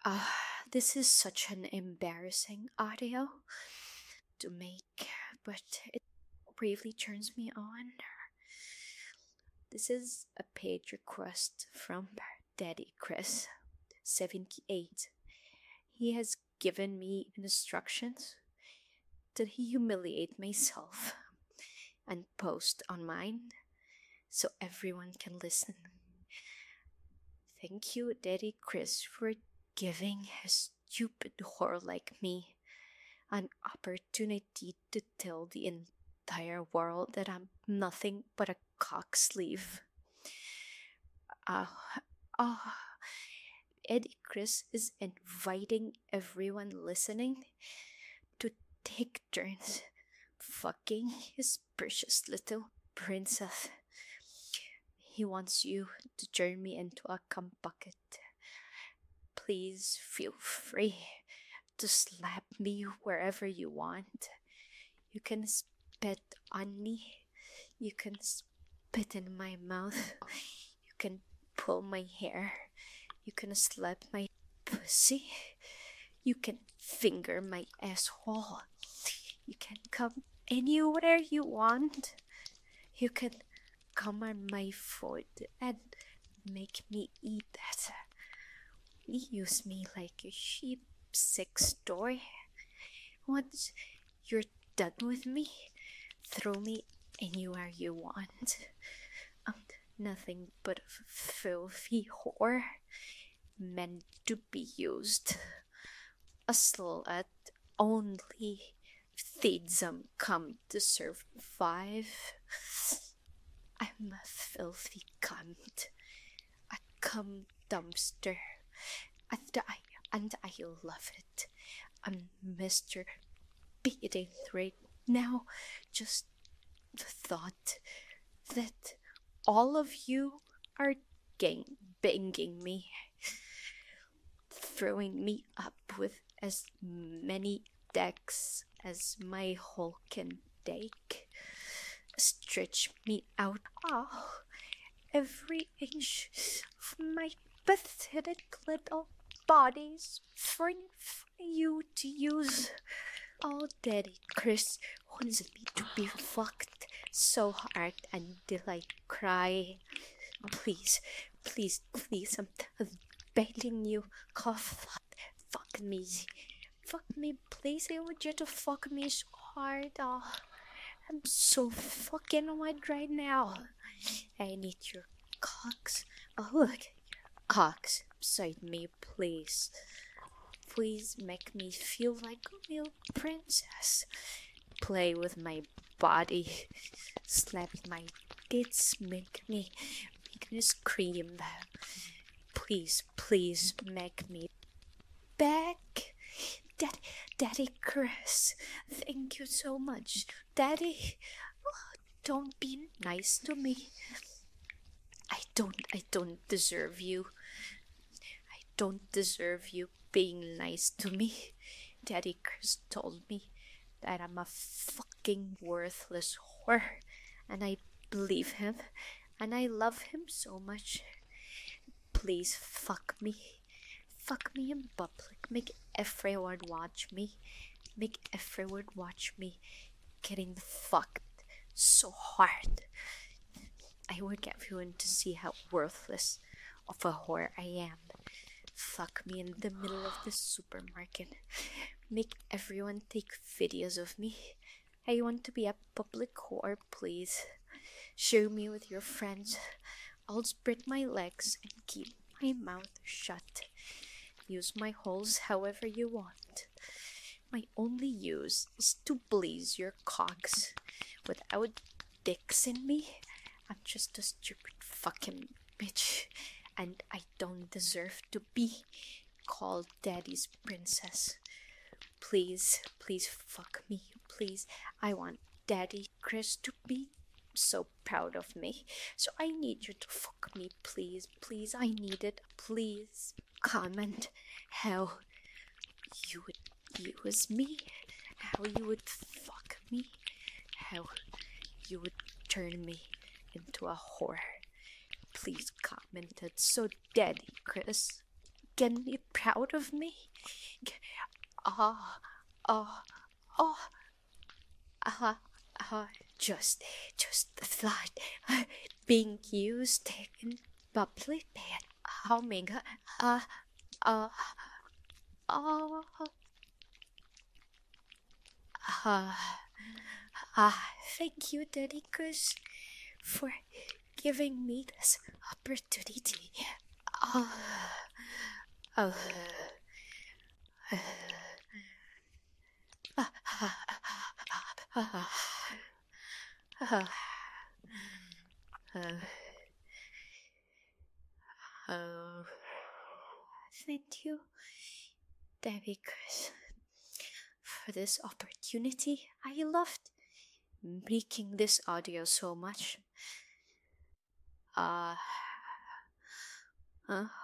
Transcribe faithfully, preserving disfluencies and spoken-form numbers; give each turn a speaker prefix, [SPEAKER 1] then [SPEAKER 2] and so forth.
[SPEAKER 1] Uh, this is such an embarrassing audio to make, but it bravely turns me on. This is a paid request from Daddy Chris, seventy-eight. He has given me instructions to humiliate myself and post on mine so everyone can listen. Thank you, Daddy Chris, for giving a stupid whore like me an opportunity to tell the entire world that I'm nothing but a cock sleeve. Ah, ah, Eddie Chris is inviting everyone listening to take turns fucking his precious little princess. He wants you to turn me into a cum bucket. Please feel free to slap me wherever you want. You can spit on me. You can spit in my mouth. You can pull my hair. You can slap my pussy. You can finger my asshole. You can come anywhere you want. You can come on my foot and make me eat it. Use me like a cheap sex toy. Once you're done with me, throw me anywhere you want. I'm nothing but a filthy whore meant to be used. A slut only if Thedsum come to survive. I'm a filthy cunt, a cum dumpster, and I and I love it. I'm Mister Beating right now. Just the thought that all of you are gang banging me, throwing me up with as many decks as my hull can take, stretch me out. Oh, every inch of my pathetic little bodies for, for you to use. Oh, Daddy Chris wants me to be fucked so hard until I cry. Please, please, please, I'm, I'm begging you, cough, fuck me. Fuck me, please. I want you to fuck me so hard. Oh, I'm so fucking wet right now. I need your cocks. Oh, look, cocks beside me, please. Please make me feel like a real princess. Play with my body. Slap my tits. Make me, make me scream. Please, please make me back. Dad, Daddy Chris, thank you so much. Daddy, oh, don't be nice to me. I don't, I don't deserve you. I don't deserve you being nice to me. Daddy Chris told me that I'm a fucking worthless whore, and I believe him, and I love him so much. Please fuck me. Fuck me in public. Make everyone watch me. Make everyone watch me getting fucked so hard. I want everyone to see how worthless of a whore I am. Fuck me in the middle of the supermarket. Make everyone take videos of me. I want to be a public whore, please. Show me with your friends. I'll spread my legs and keep my mouth shut. Use my holes however you want. My only use is to blaze your cogs. Without dicks in me, I'm just a stupid fucking bitch, and I don't deserve to be called Daddy's princess. Please, please fuck me, please. I want Daddy Chris to be so proud of me. So I need you to fuck me, please, please. I need it, please. Comment how you would use me, how you would fuck me, how you would turn me into a whore. Please comment it so Daddy Chris can be proud of me. Ah, ah, ah, ah, ah, just, just the thought uh, being used in public and humming, uh, uh, uh, uh, ah, thank you, Daddy Chris, for giving me this opportunity. Uh, uh, uh, uh, uh, uh, uh, uh, thank you, Daddy Chris, for this opportunity. I loved making this audio so much. Uh, uh